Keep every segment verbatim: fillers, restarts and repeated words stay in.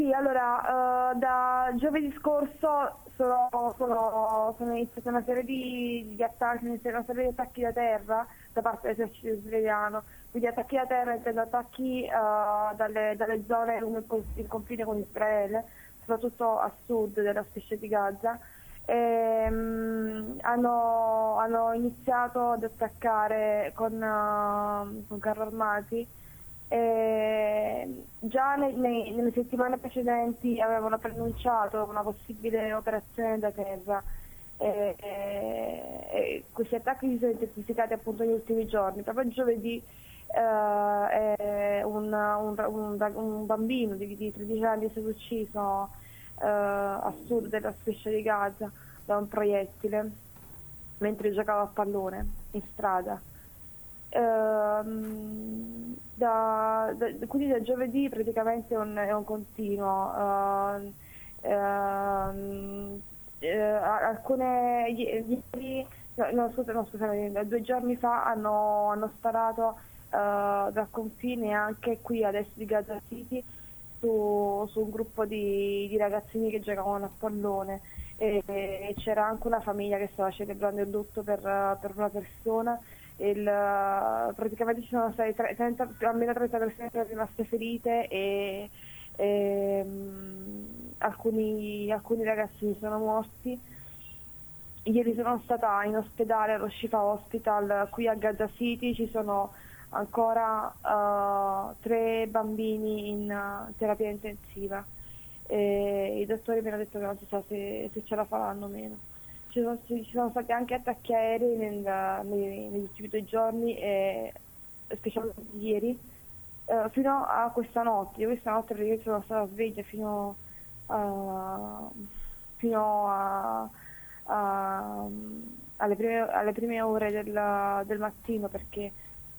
Sì, allora, uh, da giovedì scorso sono, sono, sono iniziate una serie di, di attacchi, una serie di attacchi da terra da parte dell'esercito israeliano. Quindi attacchi da terra intendo attacchi uh, dalle, dalle zone lungo il, il confine con Israele, soprattutto a sud della striscia di Gaza. E, um, hanno, hanno iniziato ad attaccare con, uh, con carri armati. Eh, già nei, nei, nelle settimane precedenti avevano preannunciato una possibile operazione da terra. Eh, eh, questi attacchi si sono intensificati appunto negli ultimi giorni. Proprio giovedì eh, un, un, un, un bambino di, di tredici anni è stato ucciso eh, a sud della striscia di Gaza da un proiettile mentre giocava a pallone in strada. Uh, da, da, quindi da giovedì praticamente è un, è un continuo. Uh, uh, uh, alcune ieri, no, no, scusa, no, scusami, due giorni fa hanno, hanno sparato uh, dal confine anche qui ad est di Gaza City su, su un gruppo di, di ragazzini che giocavano a pallone e, e c'era anche una famiglia che stava celebrando il lutto per, per una persona. Il, praticamente ci sono state trenta, almeno trenta persone rimaste ferite e, e um, alcuni, alcuni ragazzi sono morti. Ieri sono stata in ospedale allo Shifa Hospital qui a Gaza City, ci sono ancora uh, tre bambini in uh, terapia intensiva e i dottori mi hanno detto che non si sa se, se ce la faranno o meno. Ci sono, ci sono stati anche attacchi aerei nel, nei, negli ultimi due giorni, e, specialmente ieri, eh, fino a questa notte. Io questa notte praticamente sono stata sveglia fino a, fino a, a, alle, prime, alle prime ore del, del mattino, perché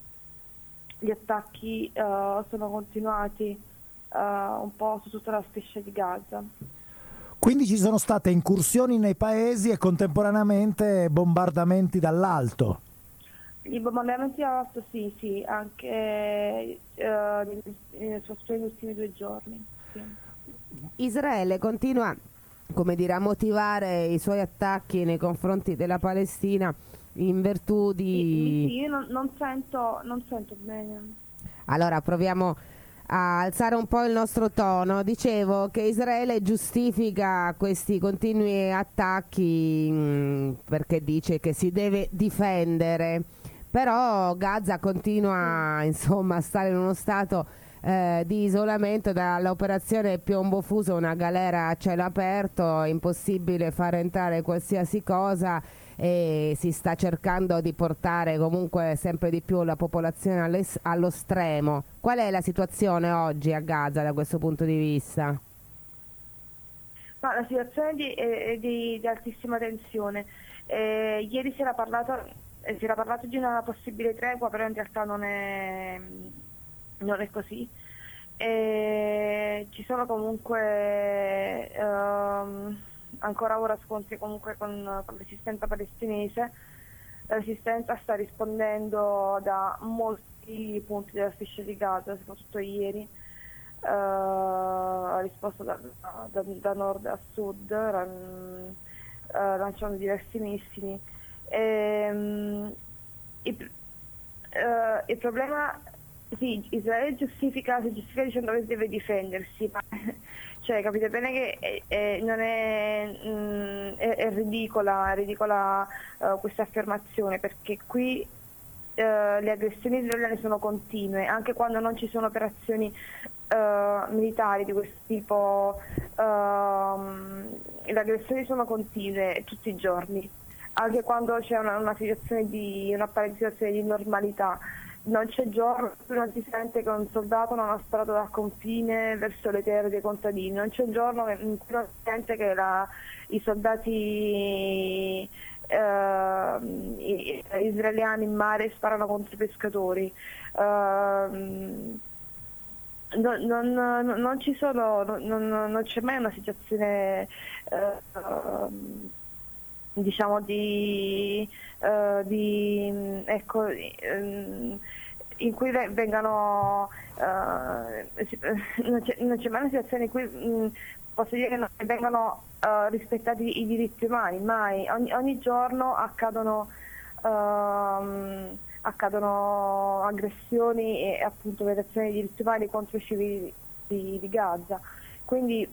gli attacchi uh, sono continuati uh, un po' su tutta la striscia di Gaza. Quindi ci sono state incursioni nei paesi e contemporaneamente bombardamenti dall'alto. I bombardamenti dall'alto sì, sì, anche uh, soprattutto negli ultimi due giorni. Sì. Israele continua, come dire, a motivare i suoi attacchi nei confronti della Palestina in virtù di... Sì, sì, io non, non sento, non sento bene. Allora proviamo a alzare un po' il nostro tono. Dicevo che Israele giustifica questi continui attacchi mh, perché dice che si deve difendere, però Gaza continua insomma a stare in uno stato eh, di isolamento. Dall'operazione Piombo Fuso, una galera a cielo aperto, è impossibile far entrare qualsiasi cosa e si sta cercando di portare comunque sempre di più la popolazione allo stremo. Qual è la situazione oggi a Gaza da questo punto di vista? Ma la situazione di, è di, di altissima tensione. Eh, ieri si era, parlato, eh, si era parlato di una possibile tregua, però in realtà non è, non è così. Eh, ci sono comunque... Ehm, ancora ora scontri comunque con, con resistenza palestinese. La resistenza sta rispondendo da molti punti della striscia di Gaza, soprattutto ieri. Uh, ha risposto da, da, da nord a sud, ran, uh, lanciando diversi missili. E, um, il, uh, il problema, sì, Israele giustifica, si giustifica dicendo che deve difendersi, ma cioè capite bene che è, è, non è, mh, è, è ridicola, è ridicola uh, questa affermazione, perché qui uh, le aggressioni israeliane sono continue, anche quando non ci sono operazioni uh, militari di questo tipo, uh, le aggressioni sono continue tutti i giorni, anche quando c'è una, una situazione di un'apparente situazione di normalità. Non c'è giorno in cui non si sente che un soldato non ha sparato dal confine verso le terre dei contadini, non c'è giorno in cui non si sente che la, i soldati eh, israeliani in mare sparano contro i pescatori. Uh, non, non, non ci sono, non, non c'è mai una situazione uh, diciamo di, uh, di ecco um, in cui vengano uh, non, c'è, non c'è mai una situazione in cui mh, posso dire che non vengano uh, rispettati i diritti umani, mai. Ogni, ogni giorno accadono uh, accadono aggressioni e appunto violazioni di diritti umani contro i civili di, di Gaza. Quindi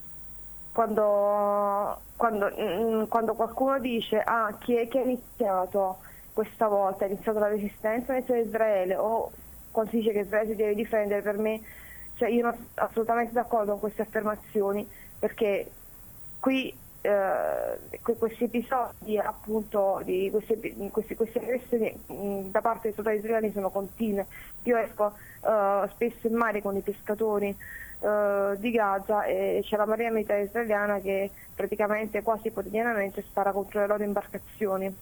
quando, quando, mh, quando qualcuno dice ah, chi è che ha iniziato questa volta, ha iniziato la resistenza ha iniziato Israele, o quando si dice che Israele si deve difendere, per me, cioè io non sono assolutamente d'accordo con queste affermazioni, perché qui eh, questi episodi appunto di queste, queste, queste aggressioni mh, da parte dei soldati israeliani sono continue. Io esco uh, spesso in mare con i pescatori uh, di Gaza e c'è la Marina Militare Israeliana che praticamente quasi quotidianamente spara contro le loro imbarcazioni.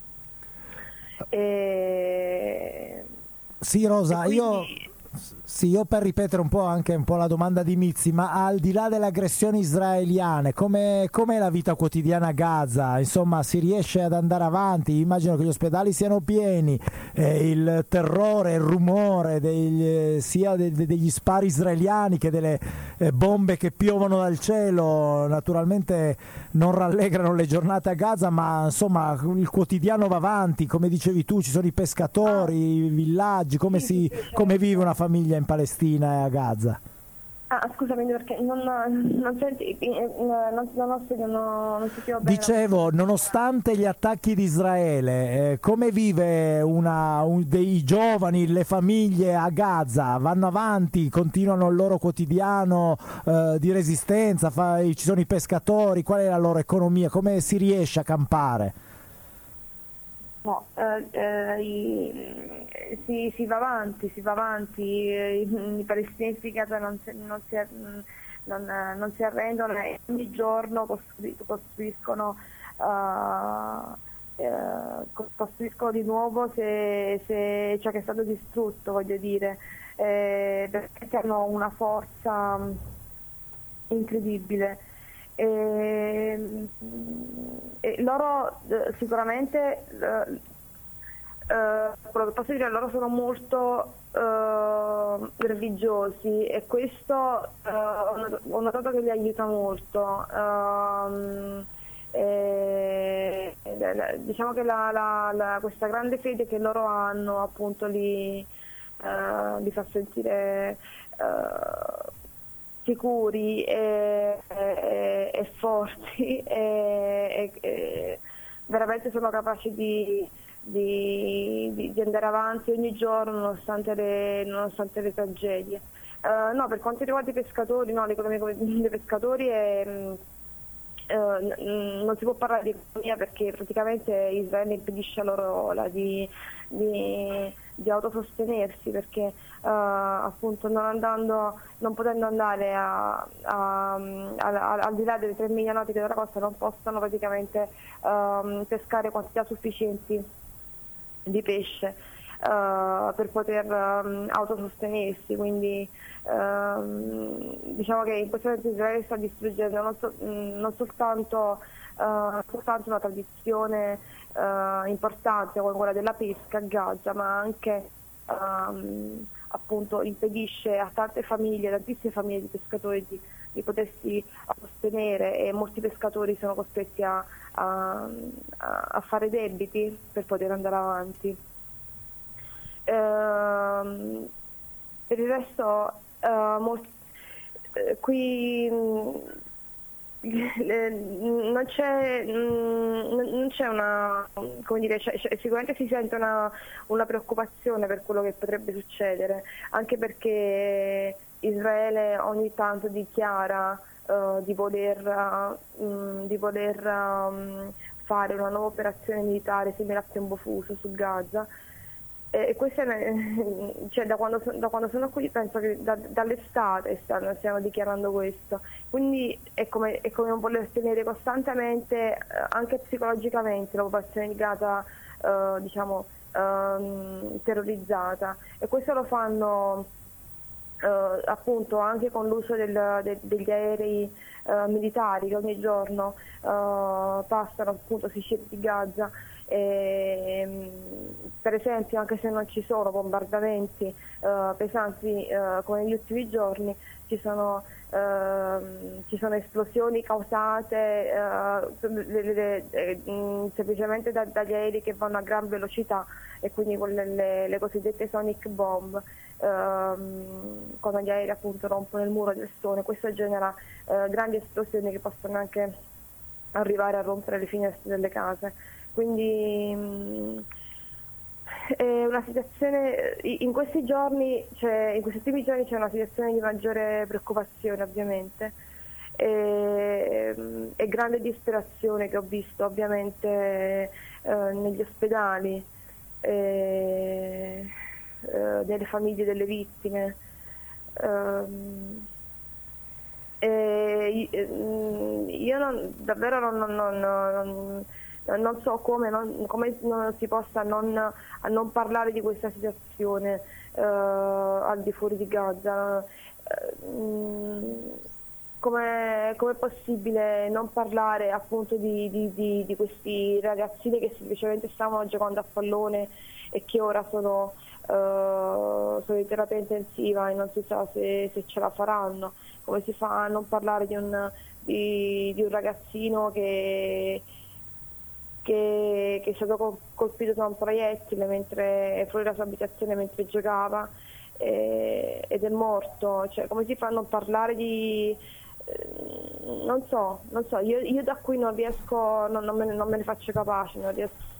E... Sì, Rosa, quindi... io... Sì, io per ripetere un po' anche un po' la domanda di Mizzi, ma al di là delle aggressioni israeliane, come com'è la vita quotidiana a Gaza? Insomma, si riesce ad andare avanti? Immagino che gli ospedali siano pieni, eh, il terrore, il rumore degli, sia de, de, degli spari israeliani che delle eh, bombe che piovono dal cielo, naturalmente non rallegrano le giornate a Gaza, ma insomma il quotidiano va avanti, come dicevi tu, ci sono i pescatori, i villaggi, come, si, come vive una famiglia in Palestina e a Gaza? Ah, scusami, perché non, non senti, non, non, ho, non, ho, non sentivo bene. Dicevo, nonostante gli attacchi di Israele, eh, come vive una, un, dei giovani, le famiglie a Gaza? Vanno avanti, continuano il loro quotidiano eh, di resistenza, fa, ci sono i pescatori, qual è la loro economia? Come si riesce a campare? No, eh, eh, i, si, si va avanti, si va avanti, i, i palestinesi di Gaza non si, non si, non, non si arrendono e ogni giorno costruiscono, uh, uh, costruiscono di nuovo se, se ciò che è stato distrutto, voglio dire, eh, perché hanno una forza incredibile. E, e loro eh, sicuramente eh, eh, quello che posso dire, loro sono molto eh, religiosi e questo eh, ho notato che li aiuta molto. Um, e, diciamo che la, la, la, questa grande fede che loro hanno appunto li, eh, li fa sentire eh, sicuri e, e, e forti e, e veramente sono capaci di, di, di, di andare avanti ogni giorno nonostante le, nonostante le tragedie. Uh, no, per quanto riguarda i pescatori, no, l'economia dei pescatori è, uh, non si può parlare di economia perché praticamente Israele impedisce loro la, di, di, di autosostenersi, perché Uh, appunto non andando, non potendo andare a, a, a, a, al di là delle tre miglia nautiche della costa, non possono praticamente um, pescare quantità sufficienti di pesce uh, per poter um, autosostenersi. Quindi um, diciamo che in questo momento Israele sta distruggendo non, so, non soltanto, uh, soltanto una tradizione uh, importante come quella della pesca a Gaza, ma anche um, appunto impedisce a tante famiglie, tantissime famiglie di pescatori di, di potersi sostenere, e molti pescatori sono costretti a, a, a fare debiti per poter andare avanti. Ehm, per il resto eh, molti, eh, qui non c'è, non c'è una, come dire, c'è, c'è, sicuramente si sente una, una preoccupazione per quello che potrebbe succedere, anche perché Israele ogni tanto dichiara uh, di voler, uh, di voler um, fare una nuova operazione militare simile a piombo fuso su Gaza. E questo è, cioè, da, quando, da quando sono qui penso che da, dall'estate stanno, stiano dichiarando questo, quindi è come, è come non voler tenere costantemente, anche psicologicamente, la popolazione di Gaza eh, diciamo, eh, terrorizzata, e questo lo fanno eh, appunto anche con l'uso del, de, degli aerei eh, militari che ogni giorno eh, passano appunto sui cieli di Gaza. E, per esempio, anche se non ci sono bombardamenti eh, pesanti eh, come negli ultimi giorni, ci sono, eh, ci sono esplosioni causate eh, le, le, le, eh, semplicemente da, dagli aerei che vanno a gran velocità, e quindi quelle, le, le cosiddette sonic bomb, ehm, quando gli aerei appunto rompono il muro del suono. Questo genera eh, grandi esplosioni che possono anche arrivare a rompere le finestre delle case. Quindi mh, è una situazione, in questi giorni, cioè, in questi ultimi giorni c'è una situazione di maggiore preoccupazione, ovviamente, e, e grande disperazione che ho visto ovviamente eh, negli ospedali, e, eh, nelle famiglie delle vittime. Um, e, io non, davvero non, non, non, non non so come non, come non si possa non, a non parlare di questa situazione eh, al di fuori di Gaza. Come è possibile non parlare appunto di, di, di, di questi ragazzini che semplicemente stavano giocando a pallone e che ora sono, uh, sono in terapia intensiva e non si sa se, se ce la faranno? Come si fa a non parlare di un, di, di un ragazzino che Che, che è stato colpito da un proiettile mentre fuori dalla sua abitazione mentre giocava eh, ed è morto? Cioè, come si fa a non parlare di eh, non so, non so, io, io da qui non riesco, non, non, me, non me ne faccio capace, non riesco